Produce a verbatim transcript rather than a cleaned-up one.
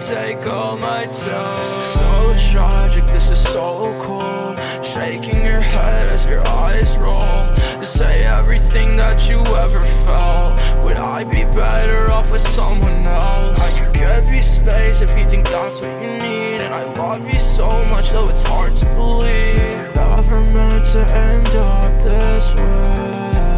take all my time. This is so tragic, this is so cool. Shaking your head as your eyes roll. To say everything that you ever felt. Would I be better off with someone else? I could give you space if you think that's what you need. And I love you so much, though it's hard to believe. Never meant to end up this way.